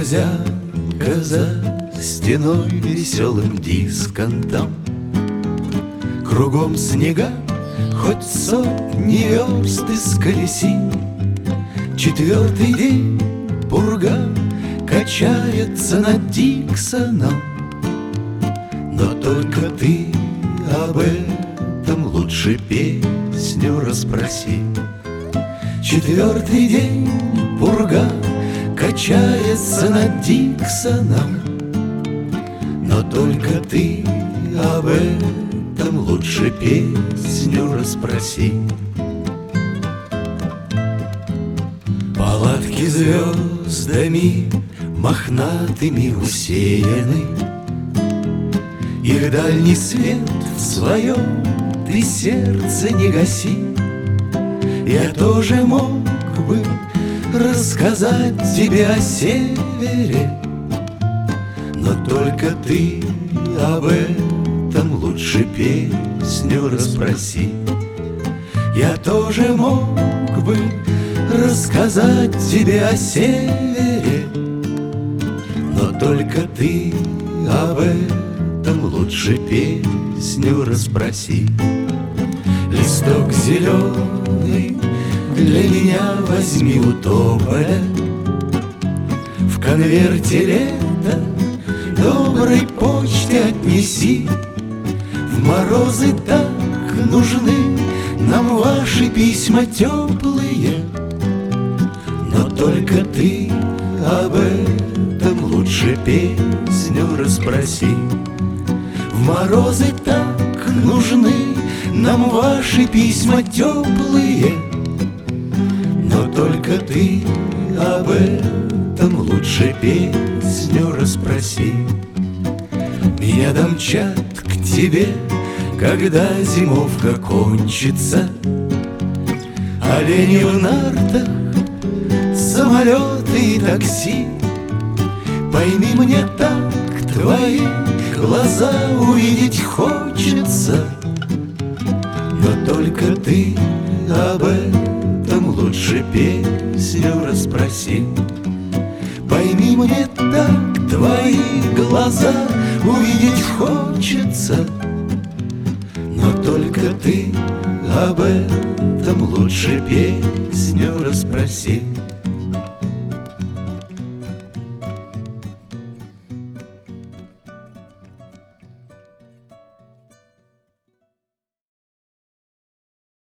Морзянка за стеной веселым дисконтом. Кругом снега, хоть сотни верст исколеси. Четвертый день пурга качается над Диксоном. Но только ты об этом лучше песню расспроси. Четвертый день пурга качается над Диксоном. Но только ты об этом лучше песню расспроси. Палатки звездами мохнатыми усеяны, их дальний свет в своем ты сердце не гаси. Я тоже мог бы рассказать тебе о севере, но только ты об этом лучше песню расспроси. Я тоже мог бы рассказать тебе о севере, но только ты об этом лучше песню расспроси. Листок зеленый для меня возьми у тополя, в конверте лето доброй почте отнеси. В морозы так нужны нам ваши письма теплые, но только ты об этом лучше песню расспроси. В морозы так нужны нам ваши письма теплые, но только ты об этом лучше песню расспроси. Меня домчат к тебе, когда зимовка кончится. Олени в нартах, самолеты и такси. Пойми, мне так твои глаза увидеть хочется, но только ты об этом лучше песню расспроси. Пойми, мне так твои глаза увидеть хочется, но только ты об этом лучше песню расспроси.